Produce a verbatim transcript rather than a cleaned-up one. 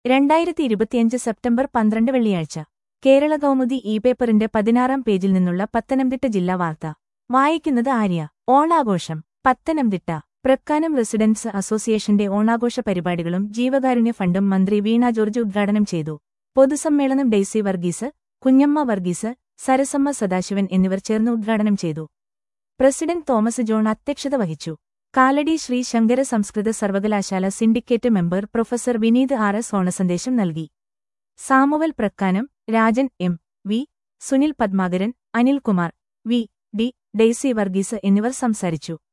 രണ്ടായിരത്തി ഇരുപത്തിയഞ്ച് സെപ്റ്റംബർ പന്ത്രണ്ട് വെള്ളിയാഴ്ച കേരള കൗമുദി ഇ പേപ്പറിന്റെ പതിനാറാം പേജിൽ നിന്നുള്ള പത്തനംതിട്ട ജില്ലാ വാർത്ത വായിക്കുന്നത് ആര്യ. ഓണാഘോഷം പത്തനംതിട്ട. പ്രക്കാനം റെസിഡൻസ് അസോസിയേഷന്റെ ഓണാഘോഷ പരിപാടികളും ജീവകാരുണ്യ ഫണ്ടും മന്ത്രി വീണ ജോർജ് ഉദ്ഘാടനം ചെയ്തു. പൊതുസമ്മേളനം ഡെയ്സി വർഗീസ്, കുഞ്ഞമ്മ വർഗീസ്, സരസമ്മ സദാശിവൻ എന്നിവർ ചേർന്ന് ഉദ്ഘാടനം ചെയ്തു. പ്രസിഡന്റ് തോമസ് ജോൺ അധ്യക്ഷത വഹിച്ചു. Kalady Shri Sankara Samskrita Sarvakalasala syndicate member professor Vineeth R S ഓണസന്ദേശം നൽകി. Samuel Prakkanam, Rajan M V, Sunil Padmakaran, Anilkumar V D, Daisy Varghese എന്നിവർ സംസാരിച്ചു.